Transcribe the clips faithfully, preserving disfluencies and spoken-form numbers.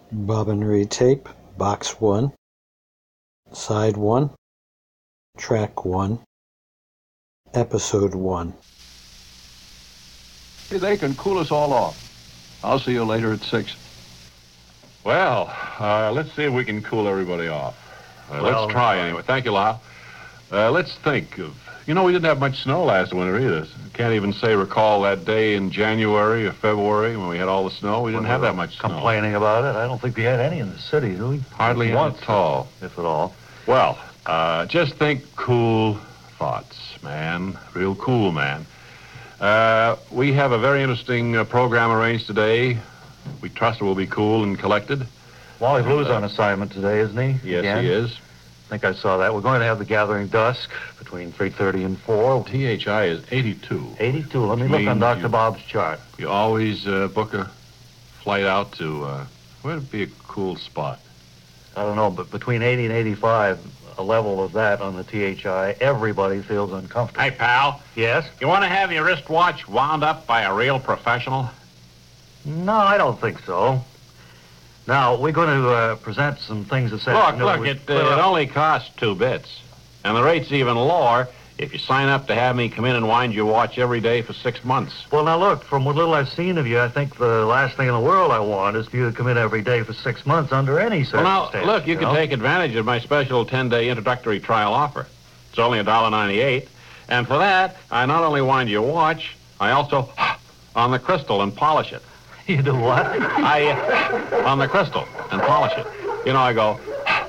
Bob and Reed tape, box one, side one, track one, episode one. Hey, they can cool us all off. I'll see you later at six. Well, uh, let's see if we can cool everybody off. Uh, Well, let's try anyway. Thank you, Lyle. Uh, let's think of... You know, we didn't have much snow last winter either. Can't even say recall that day in January or February when we had all the snow. We didn't When have we that were much snow. Complaining about it? I don't think we had any in the city, do we? Hardly any Once, at all. if at all. Well, uh, just think cool thoughts, man. Real cool, man. Uh, we have a very interesting uh, program arranged today. We trust it will be cool and collected. Wally Blue's uh, on assignment today, isn't he? Yes, Again? he is. I think I saw that. We're going to have the Gathering Dusk between three thirty and four. T H I is eighty-two. eighty-two. Let me Which look on means Doctor you- Bob's chart. You always uh, book a flight out to, uh, where would be a cool spot? I don't know, but between eighty and eighty-five, a level of that on the T H I, everybody feels uncomfortable. Hey, pal, Yes? you want to have your wristwatch wound up by a real professional? No, I don't think so. Now, we're going to uh, present some things this Look, afternoon. look, We it, clear uh, it up- only costs two bits. And the rate's even lower if you sign up to have me come in and wind your watch every day for six months. Well, now, look, from what little I've seen of you, I think the last thing in the world I want is for you to come in every day for six months under any Well, now, circumstances. look, you can know? take advantage of my special ten-day introductory trial offer. It's only one dollar ninety-eight. And for that, I not only wind your watch, I also on the crystal and polish it. You do what? I, uh, on the crystal and polish it. You know, I go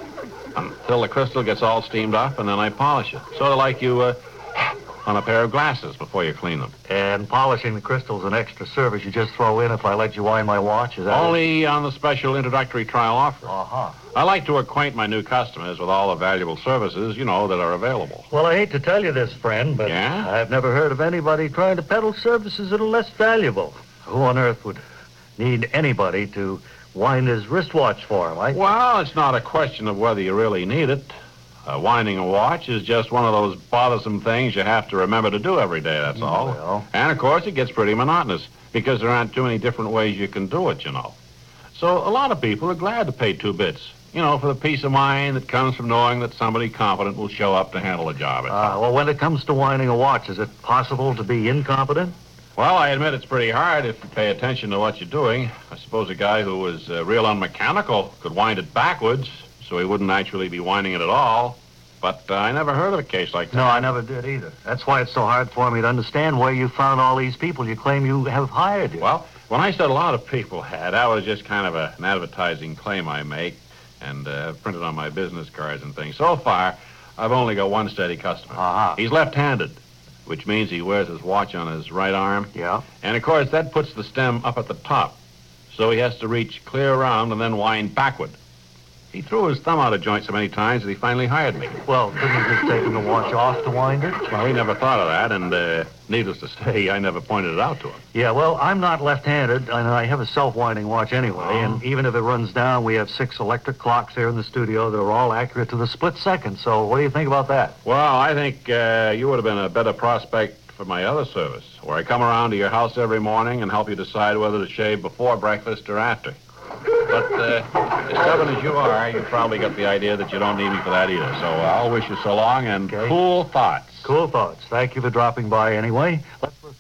until the crystal gets all steamed up, and then I polish it. Sort of like you uh, on a pair of glasses before you clean them. And polishing the crystal's an extra service you just throw in if I let you wind my watch, is that Only on the special introductory trial offer. Uh-huh. I like to acquaint my new customers with all the valuable services, you know, that are available. Well, I hate to tell you this, friend, but Yeah? I've never heard of anybody trying to peddle services that are less valuable. Who on earth would need anybody to wind his wristwatch for him? I... Well, it's not a question of whether you really need it. Uh, winding a watch is just one of those bothersome things you have to remember to do every day, that's all. Well. And, of course, it gets pretty monotonous because there aren't too many different ways you can do it, you know. So a lot of people are glad to pay two bits, you know, for the peace of mind that comes from knowing that somebody competent will show up to handle the job. Uh, well, when it comes to winding a watch, is it possible to be incompetent? Well, I admit it's pretty hard if you pay attention to what you're doing. I suppose a guy who was uh, real unmechanical could wind it backwards, so he wouldn't actually be winding it at all. But uh, I never heard of a case like that. No, I never did either. That's why it's so hard for me to understand where you found all these people you claim you have hired. Here. Well, when I said a lot of people had, that was just kind of a, an advertising claim I make and uh, printed on my business cards and things. So far, I've only got one steady customer. Uh-huh. He's left-handed, which means he wears his watch on his right arm. Yeah. And, of course, that puts the stem up at the top. So he has to reach clear around and then wind backward. He threw his thumb out of joint so many times that he finally hired me. Well, couldn't you just take the watch off to wind it? Well, he never thought of that, and uh, needless to say, I never pointed it out to him. Yeah, well, I'm not left-handed, and I have a self-winding watch anyway. Oh. And even if it runs down, we have six electric clocks here in the studio that are all accurate to the split second. So what do you think about that? Well, I think uh, you would have been a better prospect for my other service, where I come around to your house every morning and help you decide whether to shave before breakfast or after. But uh, as stubborn as you are, you probably got the idea that you don't need me for that either. So uh, I'll wish you so long and Okay. cool thoughts. Cool thoughts. Thank you for dropping by anyway. Let's listen.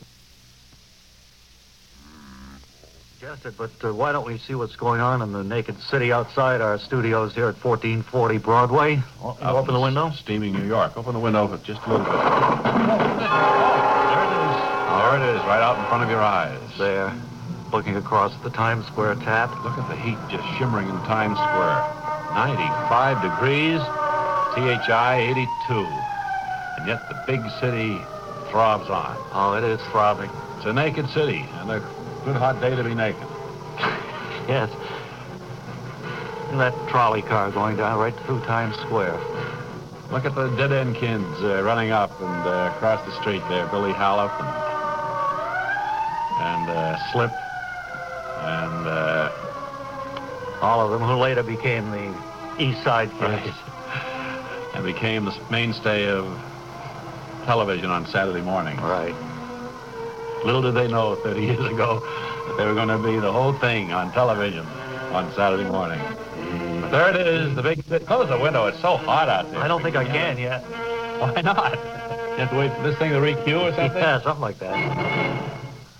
Suggested, but uh, why don't we see what's going on in the naked city outside our studios here at fourteen forty Broadway? O- Up Open the in window. Steaming New York. Open the window for just a little bit. There it is. There it is, right out in front of your eyes. There, looking across at the Times Square tap. Look at the heat just shimmering in Times Square. ninety-five degrees, T H I eighty-two. And yet the big city throbs on. Oh, it is throbbing. It's a naked city, and a good hot day to be naked. Yes. And that trolley car going down right through Times Square. Look at the dead-end kids uh, running up and uh, across the street there. Billy Hallop and, and uh, Slip and... Uh, All of them who later became the East Side Kids. Right. And became the mainstay of television on Saturday morning. Right. Little did they know thirty years ago that they were going to be the whole thing on television. on Saturday morning. But there it is, the big... Close the window. It's so hot out there. I don't think I can yet. Why not? You have to wait for this thing to re-cue or something? Yeah, something like that.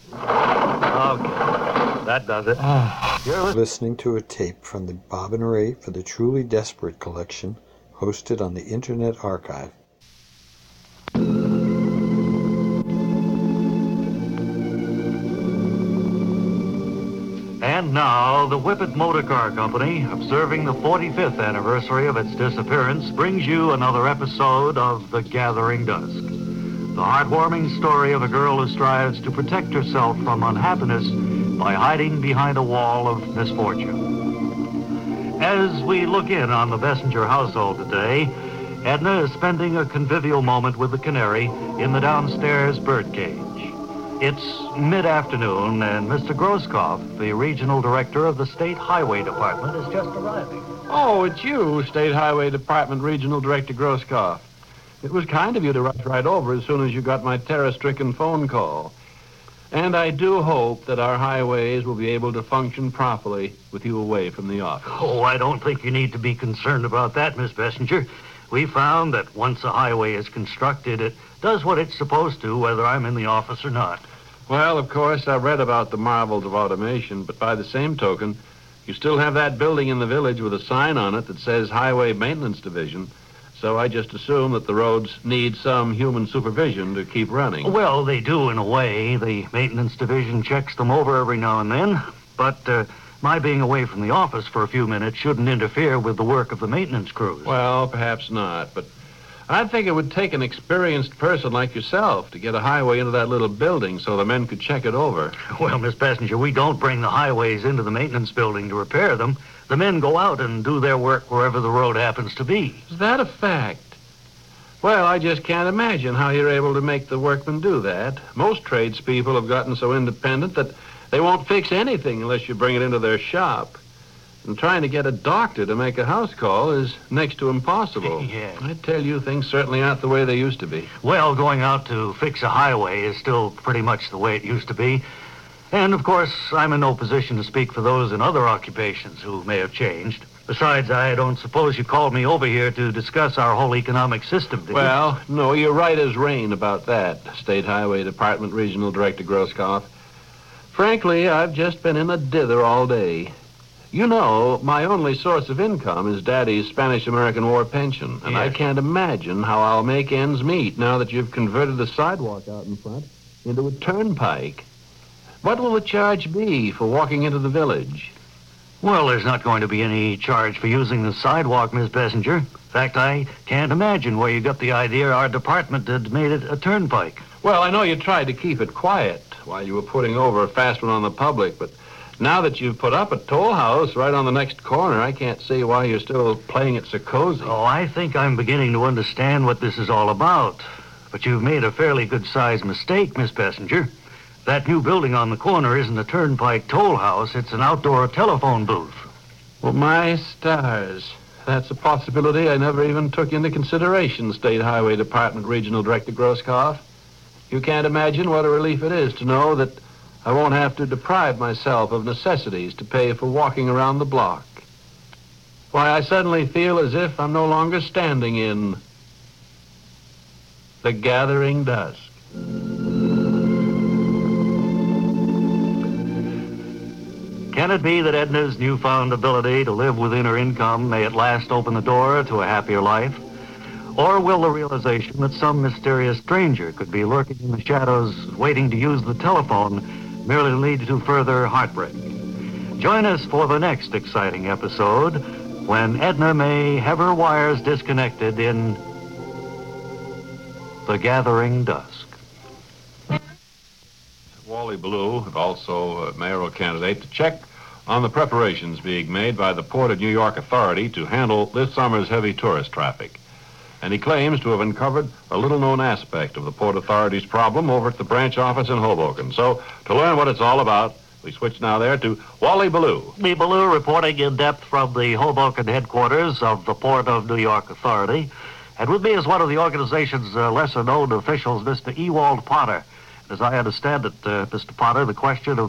Okay. That does it. You're listening. Listening to a tape from the Bob and Ray for the Truly Desperate collection, hosted on the Internet Archive. And now, the Whippet Motor Car Company, observing the forty-fifth anniversary of its disappearance, brings you another episode of The Gathering Dusk. The heartwarming story of a girl who strives to protect herself from unhappiness by hiding behind a wall of misfortune. As we look in on the Bessinger household today, Edna is spending a convivial moment with the canary in the downstairs birdcage. It's mid-afternoon, and Mister Groskopf, the regional director of the State Highway Department, is just arriving. Oh, it's you, State Highway Department Regional Director Groskopf. It was kind of you to rush right over as soon as you got my terror-stricken phone call. And I do hope that our highways will be able to function properly with you away from the office. Oh, I don't think you need to be concerned about that, Miss Bessinger. We found that once a highway is constructed, it does what it's supposed to, whether I'm in the office or not. Well, of course, I've read about the marvels of automation, but by the same token, you still have that building in the village with a sign on it that says Highway Maintenance Division. So I just assume that the roads need some human supervision to keep running. Well, they do in a way. The maintenance division checks them over every now and then. But uh, my being away from the office for a few minutes shouldn't interfere with the work of the maintenance crews. Well, perhaps not, but I think it would take an experienced person like yourself to get a highway into that little building so the men could check it over. Well, Miss Bessinger, we don't bring the highways into the maintenance building to repair them. The men go out and do their work wherever the road happens to be. Is that a fact? Well, I just can't imagine how you're able to make the workmen do that. Most tradespeople have gotten so independent that they won't fix anything unless you bring it into their shop. And trying to get a doctor to make a house call is next to impossible. Yes. I tell you, things certainly aren't the way they used to be. Well, going out to fix a highway is still pretty much the way it used to be. And, of course, I'm in no position to speak for those in other occupations who may have changed. Besides, I don't suppose you called me over here to discuss our whole economic system, did you? Well, no, you're right as rain about that, State Highway Department Regional Director Groskopf. Frankly, I've just been in a dither all day. You know, my only source of income is Daddy's Spanish-American War pension, and Yes. I can't imagine how I'll make ends meet now that you've converted the sidewalk out in front into a turnpike. What will the charge be for walking into the village? Well, there's not going to be any charge for using the sidewalk, Miss Bessinger. In fact, I can't imagine where you got the idea our department had made it a turnpike. Well, I know you tried to keep it quiet while you were putting over a fast one on the public, but now that you've put up a toll house right on the next corner, I can't see why you're still playing it so cozy. Oh, I think I'm beginning to understand what this is all about. But you've made a fairly good-sized mistake, Miss Bessinger. That new building on the corner isn't a turnpike toll house. It's an outdoor telephone booth. Well, my stars. That's a possibility I never even took into consideration, State Highway Department Regional Director Groskopf. You can't imagine what a relief it is to know that I won't have to deprive myself of necessities to pay for walking around the block. Why, I suddenly feel as if I'm no longer standing in the gathering dusk. Can it be that Edna's newfound ability to live within her income may at last open the door to a happier life? Or will the realization that some mysterious stranger could be lurking in the shadows waiting to use the telephone merely lead to further heartbreak? Join us for the next exciting episode when Edna may have her wires disconnected in The Gathering Dusk. Wally Ballou, also a mayoral candidate, to check on the preparations being made by the Port of New York Authority to handle this summer's heavy tourist traffic. And he claims to have uncovered a little-known aspect of the Port Authority's problem over at the branch office in Hoboken. So, to learn what it's all about, we switch now there to Wally Ballou. Lee Ballou reporting in depth from the Hoboken headquarters of the Port of New York Authority. And with me is one of the organization's uh, lesser-known officials, Mister Ewald Potter. As I understand it, uh, Mister Potter, the question of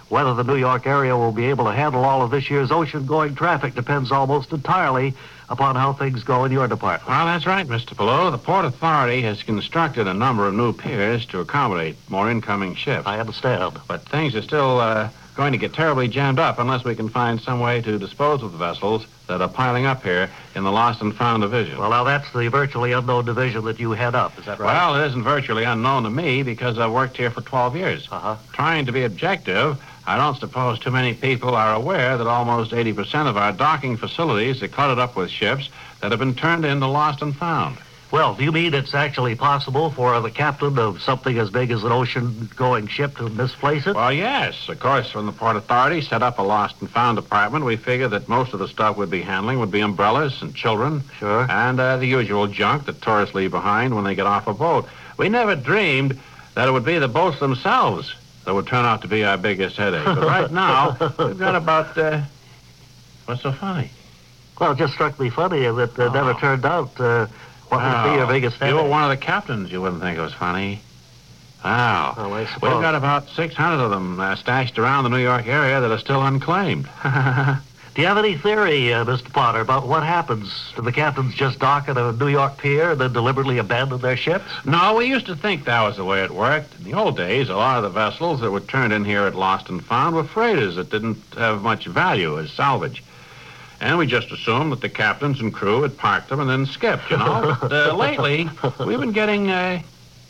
Whether the New York area will be able to handle all of this year's ocean-going traffic depends almost entirely upon how things go in your department. Well, that's right, Mister Pillow. The Port Authority has constructed a number of new piers to accommodate more incoming ships. I understand. But things are still uh, going to get terribly jammed up unless we can find some way to dispose of the vessels that are piling up here in the Lost and Found Division. Well, now, that's the virtually unknown division that you head up. Is that right? Well, it isn't virtually unknown to me because I've worked here for twelve years. Uh-huh. Trying to be objective, I don't suppose too many people are aware that almost eighty percent of our docking facilities are cluttered up with ships that have been turned into Lost and Found. Well, do you mean it's actually possible for the captain of something as big as an ocean-going ship to misplace it? Well, yes. Of course, when the Port Authority set up a Lost and Found department, we figured that most of the stuff we'd be handling would be umbrellas and children. Sure. And uh, the usual junk that tourists leave behind when they get off a boat. We never dreamed that it would be the boats themselves that would turn out to be our biggest headache. But right now, we've got about... Uh, what's so funny? Well, it just struck me funny that it uh, never Oh. turned out... Uh, What would be your biggest If you headache? were one of the captains, you wouldn't think it was funny. Wow. Well, I suppose. We've got about six hundred of them uh, stashed around the New York area that are still unclaimed. Do you have any theory, uh, Mister Potter, about what happens? Do the captains just dock at a New York pier and then deliberately abandon their ships? No, we used to think that was the way it worked. In the old days, a lot of the vessels that were turned in here at Lost and Found were freighters that didn't have much value as salvage. And we just assumed that the captains and crew had parked them and then skipped, you know. But, uh, lately, we've been getting, uh,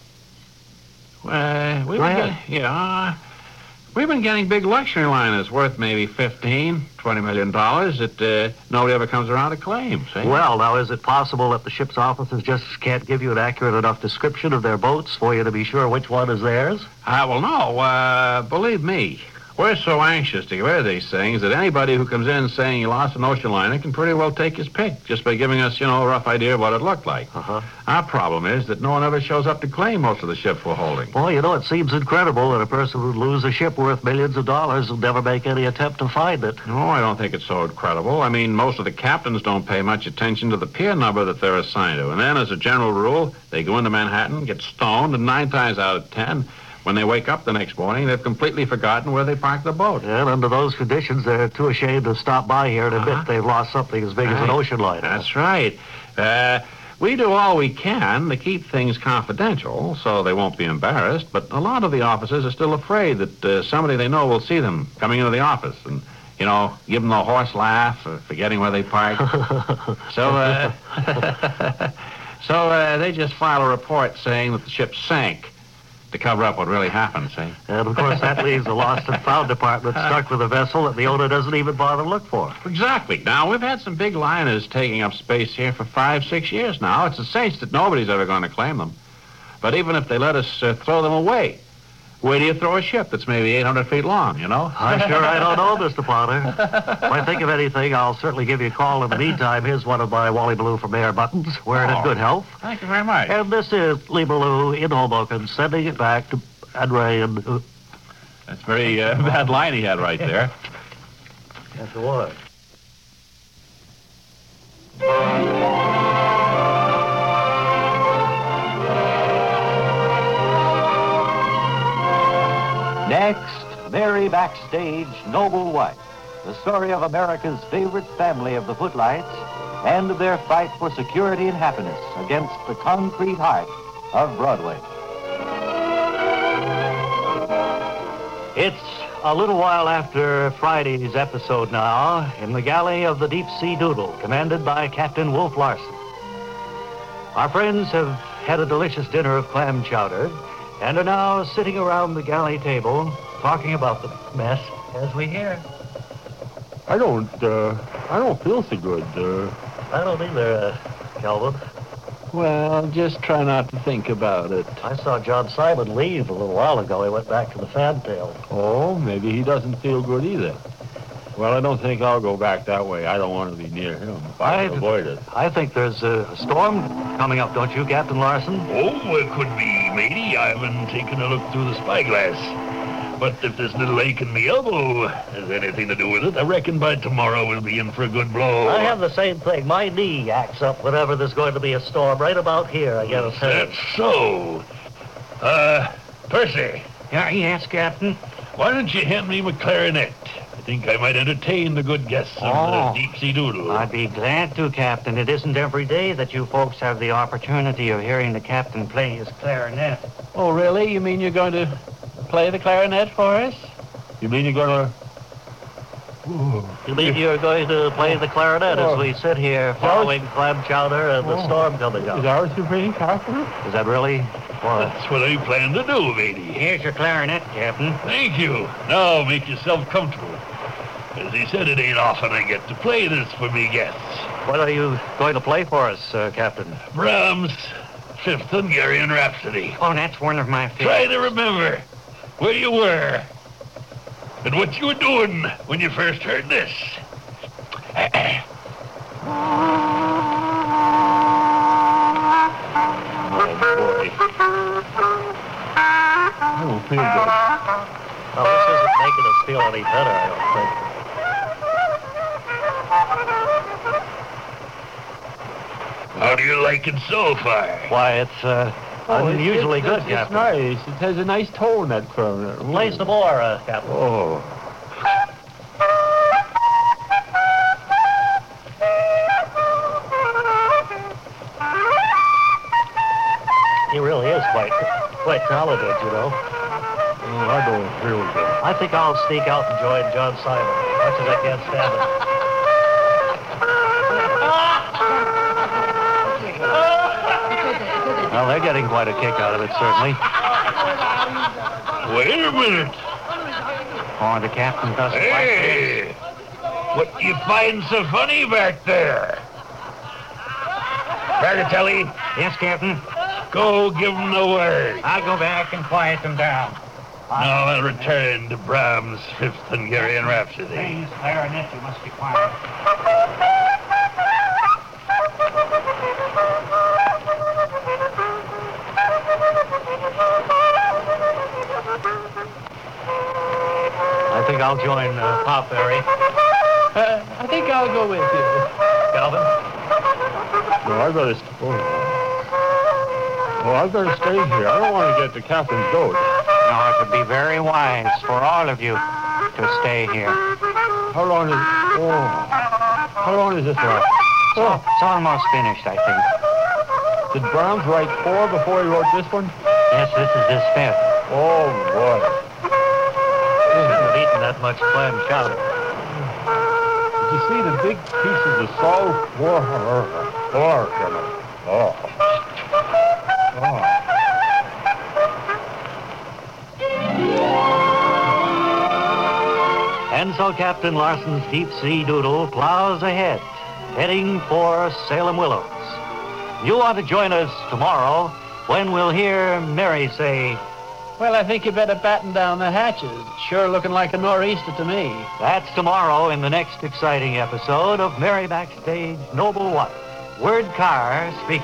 uh, we've Go been ahead. getting, yeah, we've been getting big luxury liners worth maybe fifteen, twenty million dollars that uh, nobody ever comes around to claim, see? Well, now, is it possible that the ship's officers just can't give you an accurate enough description of their boats for you to be sure which one is theirs? Uh, well, no, uh, believe me. We're so anxious to get rid of these things that anybody who comes in saying he lost an ocean liner can pretty well take his pick just by giving us, you know, a rough idea of what it looked like. Uh-huh. Our problem is that no one ever shows up to claim most of the ships we're holding. Well, you know, it seems incredible that a person would lose a ship worth millions of dollars and never make any attempt to find it. No, I don't think it's so incredible. I mean, most of the captains don't pay much attention to the pier number that they're assigned to. And then, as a general rule, they go into Manhattan, get stoned, and nine times out of ten, when they wake up the next morning, they've completely forgotten where they parked the boat. And under those conditions, they're too ashamed to stop by here and admit Uh-huh. they've lost something as big as an Right. ocean liner. That's right. Uh, we do all we can to keep things confidential so they won't be embarrassed, but a lot of the officers are still afraid that uh, somebody they know will see them coming into the office and, you know, give them the horse laugh or forgetting where they parked. so, uh, so uh, they just file a report saying that the ship sank to cover up what really happened, see? And, of course, that leaves the lost and found department stuck with a vessel that the owner doesn't even bother to look for. Exactly. Now, we've had some big liners taking up space here for five, six years now. It's a cinch that nobody's ever going to claim them. But even if they let us uh, throw them away, where do you throw a ship that's maybe eight hundred feet long, you know? I'm sure I don't know, Mister Potter. If I think of anything, I'll certainly give you a call. In the meantime, here's one of my Wally Blue from Air buttons. Wear it in Oh. good health. Thank you very much. And this is Lee Ballou in Hoboken, sending it back to Andre and... Uh, That's a very uh, bad line he had right there. that's the one. Next, Mary Backstage, Noble Wife, the story of America's favorite family of the Footlights and their fight for security and happiness against the concrete heart of Broadway. It's a little while after Friday's episode now in the galley of the Deep Sea Doodle, commanded by Captain Wolf Larson. Our friends have had a delicious dinner of clam chowder and are now sitting around the galley table talking about the mess as we hear. I don't, uh, I don't feel so good, uh. I don't either, uh, Calvin. Well, just try not to think about it. I saw John Simon leave a little while ago. He went back to the Fantail. Oh, maybe he doesn't feel good either. Well, I don't think I'll go back that way. I don't want to be near him if I can I- avoid it. I think there's a storm coming up, don't you, Captain Larson? Oh, it could be, matey. I haven't taken a look through the spyglass. But if this little ache in me elbow has anything to do with it, I reckon by tomorrow we'll be in for a good blow. I have the same thing. My knee acts up whenever there's going to be a storm. Right about here, I get a That's so. Uh, Percy. Yeah, yes, Captain. Why don't you hand me my clarinet? I think I might entertain the good guests of Oh. the Deep Sea Doodle. I'd be glad to, Captain. It isn't every day that you folks have the opportunity of hearing the captain play his clarinet. Oh, really? You mean you're going to play the clarinet for us? You mean you're going to... You mean you're going to play the clarinet as we sit here following clam chowder and the storm coming up? Is ours too pretty, Captain? Is that really? Well, That's what I plan to do, matey. here's your clarinet, Captain. Thank you. Now make yourself comfortable. As he said, it ain't often I get to play this for me guests. What are you going to play for us, uh, Captain? Brahms' Fifth Hungarian Rhapsody. Oh, that's one of my favorites. Try to remember where you were and what you were doing when you first heard this. Oh, boy. I don't feel good. Well, this isn't making us feel any better, I don't think. How do you like it so far? Why, it's uh, unusually good, It's Captain. nice. It has a nice tone, that clarinet. Play some more, uh, Captain. Oh. He really is quite, quite talented, you know. Oh, I don't feel good. I think I'll sneak out and join John Simon, much as I can't stand it. Well, they're getting quite a kick out of it, certainly. Wait a minute. Oh, the captain doesn't like this. Hey! What do you find so funny back there? Braggatelli, Yes, Captain. go give him the word. I'll go back and quiet them down. Now I'll return to Brahms' Fifth Hungarian Rhapsody. Please, clarinet, you must be quiet. I think I'll join uh, Pop Berry. Uh, I think I'll go with you. Calvin? No, I better... Oh. oh, I better stay here. I don't want to get the captain's goat. No, it would be very wise for all of you to stay here. How long is... Oh. How long is this last? So, it's almost finished, I think. Did Brahms write four before he wrote this one? Yes, this is his fifth. Oh, boy. Shouldn't have eaten that much clam chowder. Did you see the big pieces of salt water? Oh, oh. Oh. And so Captain Larson's Deep Sea Doodle plows ahead, heading for Salem Willows. You want to join us tomorrow when we'll hear Mary say, Well, I think you better batten down the hatches. It's sure looking like a nor'easter to me. that's tomorrow in the next exciting episode of Mary Backstage Noble Wife. Word Carr speaking.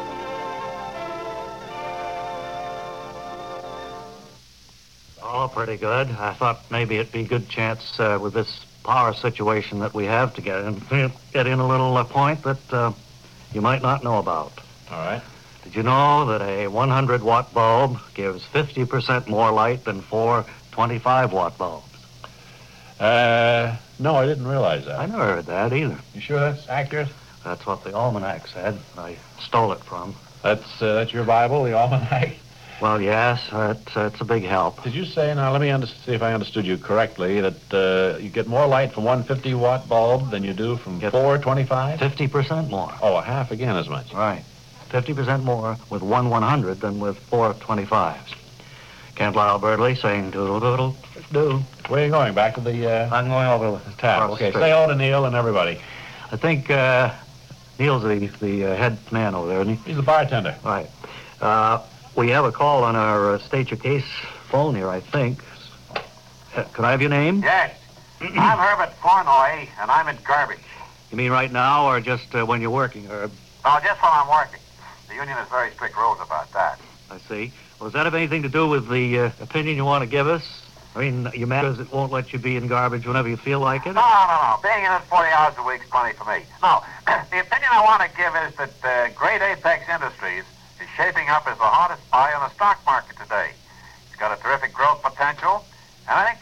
Oh, pretty good. I thought maybe it'd be a good chance uh, with this power situation that we have to get in, get in a little uh, point that uh, you might not know about. All right. Did you know that a one hundred watt bulb gives fifty percent more light than four twenty-five watt bulbs? Uh, no, I didn't realize that. I never heard that either. You sure that's accurate? That's what the almanac said. I stole it from. That's uh, that's your Bible, the almanac. Well, yes, that's, that's a big help. Did you say, now let me under- see if I understood you correctly, that uh, you get more light from one fifty watt bulb than you do from Get- four twenty-five? fifty percent more. Oh, a half again as much. Right. fifty percent more with one one hundred than with four twenty-fives. Kent Lyle Birdley saying doodle doodle do. Where are you going? Back to the uh, I'm going over the tap. across the Okay, street. say hello to Neil and everybody. I think uh, Neil's the, the uh, head man over there, isn't he? He's the bartender. Right. Uh, we have a call on our uh, state your case phone here, I think. Uh, can I have your name? Yes. I'm Herbert Flournoy, and I'm in garbage. You mean right now or just uh, when you're working, Herb? Oh, just while I'm working. The union has very strict rules about that. I see. Well, does that have anything to do with the uh, opinion you want to give us? I mean, you mad because it won't let you be in garbage whenever you feel like it? No, no, no, no. Being in it forty hours a week's plenty for me. No, the opinion I want to give is that uh, Great Apex Industries is shaping up as the hottest buy on the stock market today. It's got a terrific growth potential, and I think people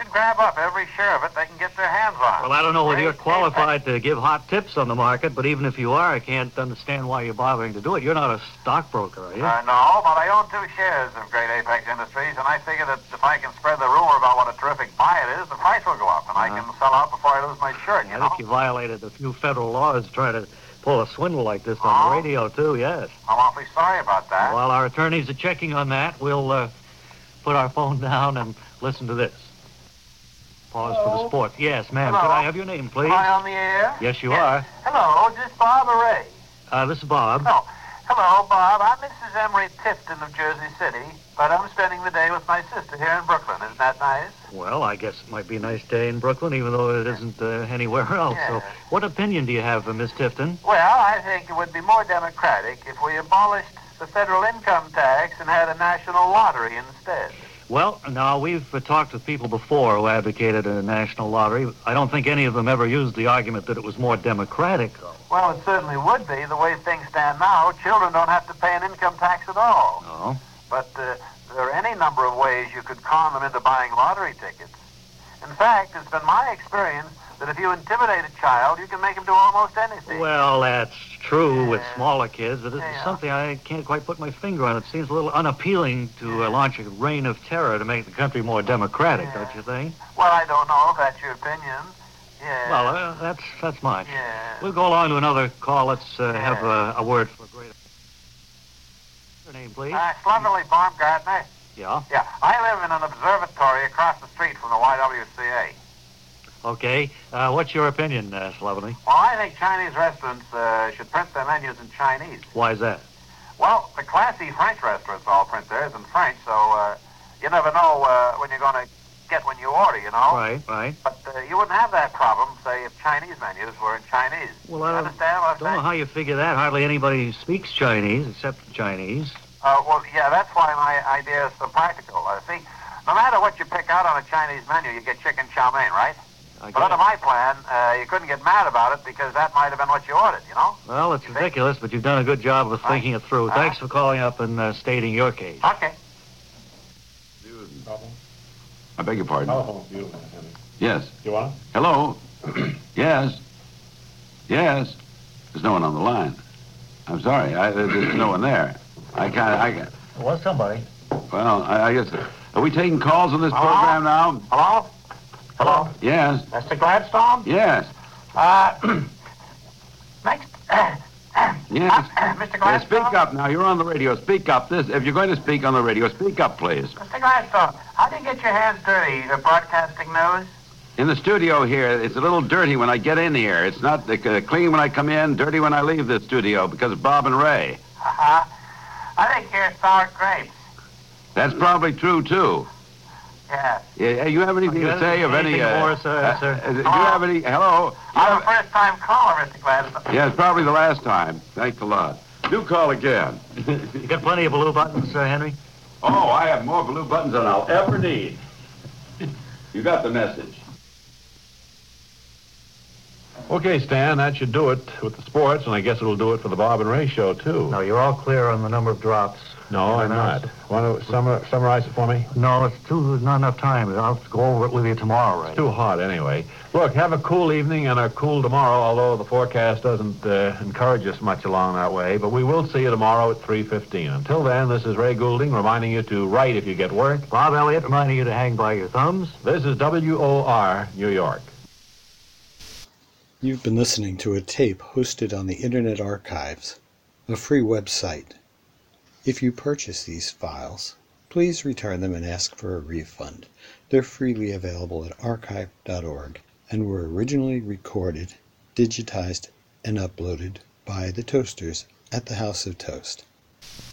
can grab up every share of it they can get their hands on. Well, I don't know whether you're Great qualified to give hot tips on the market, but even if you are, I can't understand why you're bothering to do it. You're not a stockbroker, are you? Uh, no, but I own two shares of Great Apex Industries, and I figure that if I can spread the rumor about what a terrific buy it is, the price will go up, and I Uh-huh. can sell out before I lose my shirt, you I know? think you violated a few federal laws trying to pull a swindle like this on Oh? the radio, too, yes. I'm awfully sorry about that. While our attorneys are checking on that, we'll uh, put our phone down and listen to this. Pause for the Hello? sports. Yes, ma'am. Hello? Could I have your name, please? Am I on the air? Yes, you are. Hello, is this Bob or Ray? Uh, this is Bob. Oh, hello, Bob. I'm Missus Emery Tifton of Jersey City, but I'm spending the day with my sister here in Brooklyn. Isn't that nice? Well, I guess it might be a nice day in Brooklyn, even though it isn't uh, anywhere else. So, Yes. what opinion do you have of Miss Tifton? Well, I think it would be more democratic if we abolished the federal income tax and had a national lottery instead. Well, now, we've uh, talked with people before who advocated a national lottery. I don't think any of them ever used the argument that it was more democratic, though. Well, it certainly would be. The way things stand now, children don't have to pay an income tax at all. Oh? But uh, there are any number of ways you could con them into buying lottery tickets. In fact, it's been my experience that if you intimidate a child, you can make him do almost anything. Well, that's true with Yeah. smaller kids, but it's Yeah. something I can't quite put my finger on. It seems a little unappealing to uh, launch a reign of terror to make the country more democratic, Yeah. don't you think? Well, I don't know if that's your opinion. Yeah. Well, uh, that's that's mine. yeah. We'll go along to another call. Let's uh, Yeah. have uh, a word for great. Your name, please? Uh, Slumberly Baumgartner. Yeah. Yeah, I live in an observatory across the street from the Y W C A. Okay. Uh, what's your opinion, uh, Slovenly? Well, I think Chinese restaurants uh, should print their menus in Chinese. Why is that? Well, the classy French restaurants all print theirs in French, so uh, you never know uh, when you're going to get when you order, you know? Right, right. But uh, you wouldn't have that problem, say, if Chinese menus were in Chinese. Well, I You don't, understand what I'm don't know saying? how you figure that. Hardly anybody speaks Chinese except Chinese. Uh, well, yeah, that's why my idea is so practical. Uh, see, no matter what you pick out on a Chinese menu, you get chicken chow mein, right? I But get under it. my plan, uh, you couldn't get mad about it because that might have been what you ordered, you know? Well, it's You think? ridiculous, but you've done a good job of thinking it through. Uh-huh. Thanks for calling up and uh, stating your case. Okay. I beg your pardon. Telephone's beautiful, Henry. Yes. You want Hello? Yes. Yes. There's no one on the line. I'm sorry. I, there's no one there. I can't. I can't. Well, somebody. Well, I, I guess. Are we taking calls on this Hello? program now? Hello? Hello? Yes. Mister Gladstone? Yes. Uh, next. Yes. Uh, Mister Uh, Gladstone? speak up now. You're on the radio. Speak up. This. If you're going to speak on the radio, speak up, please. Mister Gladstone, how do you get your hands dirty uh, broadcasting news? In the studio here, it's a little dirty when I get in here. It's not uh, clean when I come in, dirty when I leave the studio because of Bob and Ray. Uh-huh. I think you're sour grapes. That's probably true, too. Yeah. Yeah, you have anything You to have say of any... anything Uh, more, sir, uh, sir? uh, do you have any... Hello? You I'm a have- first-time caller, Mister Gladstone. yeah, it's probably the last time. Thanks a lot. Do call again. You got plenty of blue buttons, uh, Henry? Oh, I have more blue buttons than I'll ever need. You got the message. Okay, Stan, that should do it with the sports, and I guess it'll do it for the Bob and Ray show, too. No, you're all clear on the number of drops. No, I'm not. Want to summar, summarize it for me? No, it's too not enough time. I'll have to go over it with you tomorrow, Ray. It's too hot anyway. Look, have a cool evening and a cool tomorrow, although the forecast doesn't uh, encourage us much along that way. But we will see you tomorrow at three fifteen. Until then, this is Ray Goulding reminding you to write if you get work. Bob Elliott reminding you to hang by your thumbs. This is W O R, New York. You've been listening to a tape hosted on the Internet Archives, a free website. If you purchase these files, please return them and ask for a refund. They're freely available at archive dot org and were originally recorded, digitized, and uploaded by the Toasters at the House of Toast.